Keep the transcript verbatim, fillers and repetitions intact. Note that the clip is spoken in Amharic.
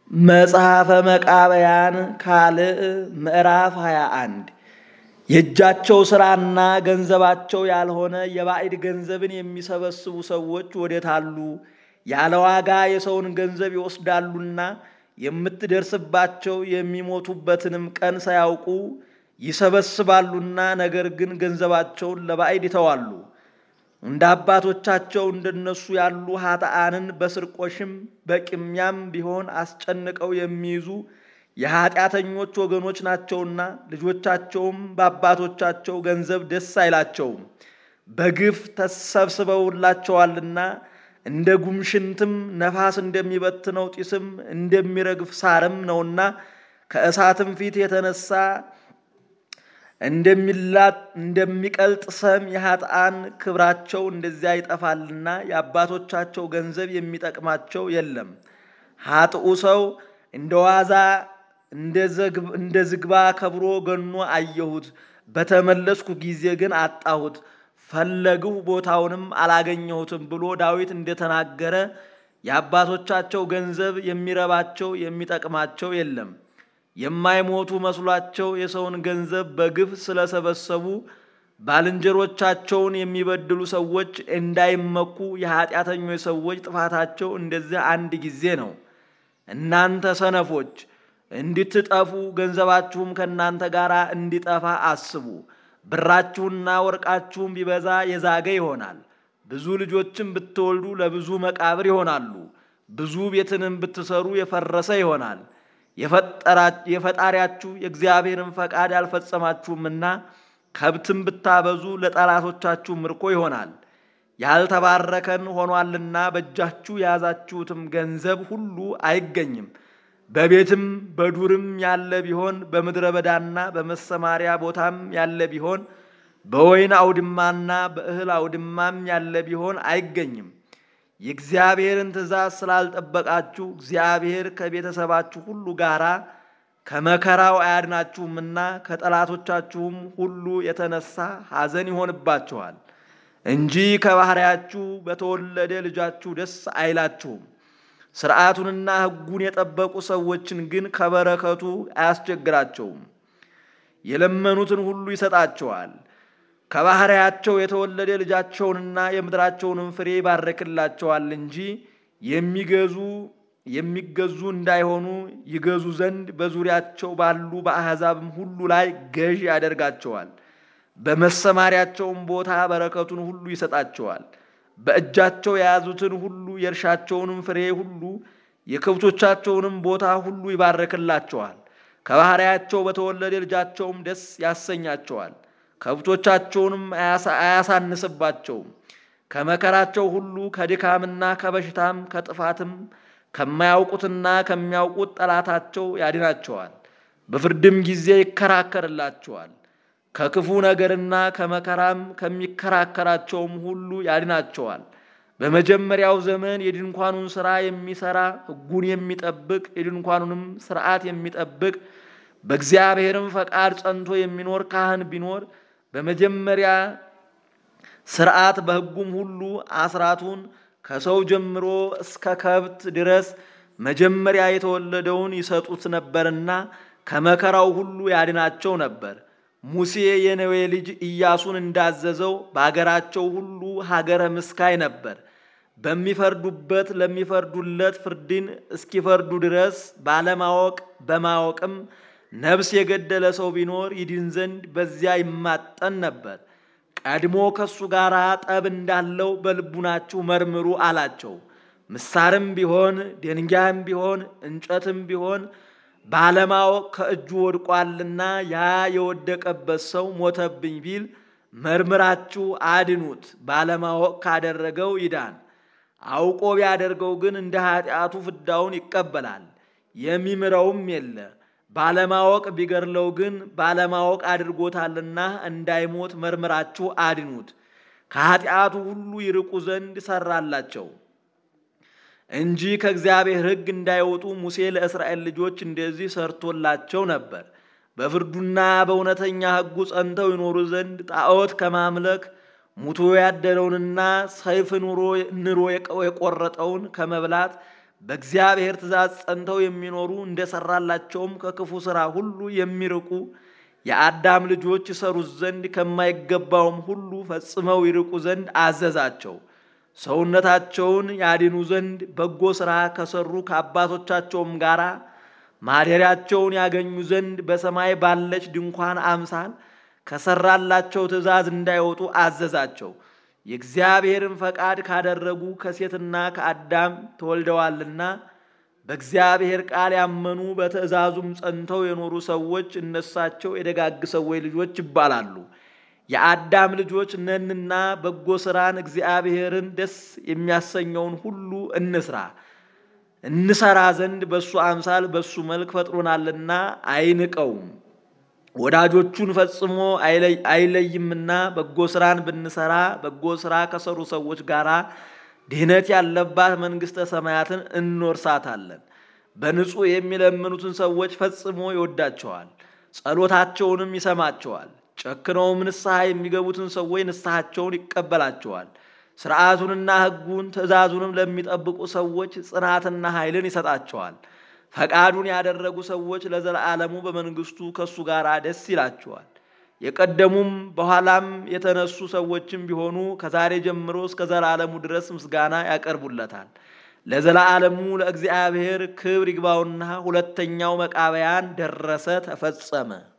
መጽሐፈ መቃብያን ካልዕ ምዕራፍ ሃያ አንድ የእጃቸው ሥራና ገንዘባቸው ያልሆነ የባዕድ ገንዘብን የሚሰበስቡ ሰዎች ወዴታሉ? ያለ ዋጋ የሰውን ገንዘብ ይወስዳሉና የምትደርስባቸው የሚሞቱበትንም ቀን ሳያውቁ ይሰበስባሉና፣ ነገር ግን ገንዘባቸውን ለባዕድ ይተዋሉ። እንደ አባቶቻቸው እንደነሱ ያሉ ኃጥአንን በስርቆሽም በቅሚያም ቢሆን አስጨንቀው የሚይዙ የኃጢአተኞች ወገኖች ናቸውና፣ ልጆቻቸውም በአባቶቻቸው ገንዘብ ደስ አይላቸውም። በግፍ ተሰብስበውላቸዋልና፣ እንደ ጉምሽንትም ነፋስ እንደሚበትነው ጢስም እንደሚረግፍ ሳርም ነውና፣ ከእሳትም ፊት የተነሳ እንደሚቀልጥ ሰም የኃጥአን ክብራቸው እንደዚያ ይጠፋልና፣ የአባቶቻቸው ገንዘብ የሚጠቅማቸው የለም። ኃጥኡ ሰው እንደ ዋዛ እንደ ዝግባ ከብሮ ገኖ አየሁት፣ በተመለስኩ ጊዜ ግን አጣሁት፣ ፈለግሁ ቦታውንም አላገኘሁትም ብሎ ዳዊት እንደተናገረ የአባቶቻቸው ገንዘብ የሚረባቸው የሚጠቅማቸው የለም። የማይሞቱ መስሏቸው የሰውን ገንዘብ በግፍ ስለሰበሰቡ ባልንጀሮቻቸውን የሚበድሉ ሰዎች እንዳይመኩ የኃጢአተኞች ሰዎች ጥፋታቸው እንደዚህ አንድ ጊዜ ነው። እናንተ ሰነፎች እንድትጠፉ ገንዘባችሁም ከእናንተ ጋር እንዲጠፋ አስቡ። ብራችሁና ወርቃችሁም ቢበዛ የዛገ ይሆናል። ብዙ ልጆችም ብትወልዱ ለብዙ መቃብር ይሆናሉ። ብዙ ቤትንም ብትሰሩ የፈረሰ ይሆናል። የፈጣሪያችሁ የእግዚአብሔርን ፈቃድ አልፈጸማችሁምና፣ ከብትም ብታበዙ ለጠላቶቻችሁ ምርኮ ይሆናል። ያልተባረከን ሆኗልና በእጃችሁ የያዛችሁትም ገንዘብ ሁሉ አይገኝም። በቤትም በዱርም ያለ ቢሆን፣ በምድረ በዳና በመሰማሪያ ቦታም ያለ ቢሆን፣ በወይን አውድማና በእህል አውድማም ያለ ቢሆን አይገኝም። የእግዚአብሔርን ትእዛዝ ስላልጠበቃችሁ እግዚአብሔር ከቤተሰባችሁ ሁሉ ጋር ከመከራው አያድናችሁምና፣ ከጠላቶቻችሁም ሁሉ የተነሳ ሐዘን ይሆንባችኋል እንጂ ከባሕርያችሁ በተወለደ ልጃችሁ ደስ አይላችሁም። ሥርዓቱንና ሕጉን የጠበቁ ሰዎችን ግን ከበረከቱ አያስቸግራቸውም፣ የለመኑትን ሁሉ ይሰጣቸዋል። ከባሕርያቸው የተወለደ ልጃቸውንና የምድራቸውንም ፍሬ ይባርክላቸዋል እንጂ የሚገዙ የሚገዙ እንዳይሆኑ ይገዙ ዘንድ በዙሪያቸው ባሉ በአሕዛብም ሁሉ ላይ ገዥ ያደርጋቸዋል። በመሰማሪያቸውም ቦታ በረከቱን ሁሉ ይሰጣቸዋል። በእጃቸው የያዙትን ሁሉ የእርሻቸውንም ፍሬ ሁሉ የከብቶቻቸውንም ቦታ ሁሉ ይባርክላቸዋል። ከባሕርያቸው በተወለደ ልጃቸውም ደስ ያሰኛቸዋል። ከብቶቻቸውንም አያሳንስባቸውም። ከመከራቸው ሁሉ ከድካምና ከበሽታም ከጥፋትም ከማያውቁትና ከሚያውቁት ጠላታቸው ያድናቸዋል። በፍርድም ጊዜ ይከራከርላቸዋል። ከክፉ ነገርና ከመከራም ከሚከራከራቸውም ሁሉ ያድናቸዋል። በመጀመሪያው ዘመን የድንኳኑን ሥራ የሚሠራ ሕጉን የሚጠብቅ የድንኳኑንም ሥርዓት የሚጠብቅ በእግዚአብሔርም ፈቃድ ጸንቶ የሚኖር ካህን ቢኖር በመጀመሪያ ሥርዓት በሕጉም ሁሉ አስራቱን ከሰው ጀምሮ እስከ ከብት ድረስ መጀመሪያ የተወለደውን ይሰጡት ነበርና ከመከራው ሁሉ ያድናቸው ነበር። ሙሴ የነዌ ልጅ ኢያሱን እንዳዘዘው በአገራቸው ሁሉ ሀገረ ምስካይ ነበር። በሚፈርዱበት ለሚፈርዱለት ፍርድን እስኪፈርዱ ድረስ ባለማወቅ በማወቅም ነፍስ የገደለ ሰው ቢኖር ይድን ዘንድ በዚያ ይማጠን ነበር። ቀድሞ ከሱ ጋር ጠብ እንዳለው በልቡናችሁ መርምሩ አላቸው። ምሳርም ቢሆን ደንጋይም ቢሆን እንጨትም ቢሆን ባለማወቅ ከእጁ ወድቋልና ያ የወደቀበት ሰው ሞተብኝ ቢል መርምራችሁ አድኑት። ባለማወቅ ካደረገው ይዳን፣ አውቆ ቢያደርገው ግን እንደ ኃጢአቱ ፍዳውን ይቀበላል፣ የሚምረውም የለ። ባለማወቅ ቢገድለው ግን ባለማወቅ አድርጎታልና እንዳይሞት መርምራችሁ አድኑት። ከኃጢአቱ ሁሉ ይርቁ ዘንድ ሰራላቸው እንጂ ከእግዚአብሔር ሕግ እንዳይወጡ ሙሴ ለእስራኤል ልጆች እንደዚህ ሰርቶላቸው ነበር። በፍርዱና በእውነተኛ ሕጉ ጸንተው ይኖሩ ዘንድ ጣዖት ከማምለክ ሙቶ ያደረውንና ሰይፍ ኑሮ ንሮ የቆረጠውን ከመብላት በእግዚአብሔር ትእዛዝ ጸንተው የሚኖሩ እንደሰራላቸውም ከክፉ ሥራ ሁሉ የሚርቁ የአዳም ልጆች ይሰሩት ዘንድ ከማይገባውም ሁሉ ፈጽመው ይርቁ ዘንድ አዘዛቸው። ሰውነታቸውን ያድኑ ዘንድ በጎ ሥራ ከሰሩ ከአባቶቻቸውም ጋር ማደሪያቸውን ያገኙ ዘንድ በሰማይ ባለች ድንኳን አምሳል ከሰራላቸው ትእዛዝ እንዳይወጡ አዘዛቸው። የእግዚአብሔርን ፈቃድ ካደረጉ ከሴትና ከአዳም ተወልደዋልና በእግዚአብሔር ቃል ያመኑ በትእዛዙም ጸንተው የኖሩ ሰዎች እነሳቸው የደጋግ ሰዎች ልጆች ይባላሉ። የአዳም ልጆች ነንና በጎ ሥራን እግዚአብሔርን ደስ የሚያሰኘውን ሁሉ እንስራ እንሰራ ዘንድ በሱ አምሳል በሱ መልክ ፈጥሮናልና አይንቀውም። ወዳጆቹን ፈጽሞ አይለይምና በጎ ሥራን ብንሰራ በጎ ሥራ ከሰሩ ሰዎች ጋር ድህነት ያለባት መንግሥተ ሰማያትን እንወርሳታለን። በንጹሕ የሚለምኑትን ሰዎች ፈጽሞ ይወዳቸዋል፣ ጸሎታቸውንም ይሰማቸዋል። ጨክነውም ንስሐ የሚገቡትን ሰዎች ንስሐቸውን ይቀበላቸዋል። ሥርዓቱንና ሕጉን ትእዛዙንም ለሚጠብቁ ሰዎች ጽናትና ኃይልን ይሰጣቸዋል። ፈቃዱን ያደረጉ ሰዎች ለዘላለሙ በመንግሥቱ ከሱ ጋር ደስ ይላቸዋል። የቀደሙም በኋላም የተነሱ ሰዎችም ቢሆኑ ከዛሬ ጀምሮ እስከ ዘላለሙ ድረስ ምስጋና ያቀርቡለታል። ለዘላለሙ ለእግዚአብሔር ክብር ይግባውና ሁለተኛው መቃብያን ደረሰ፣ ተፈጸመ።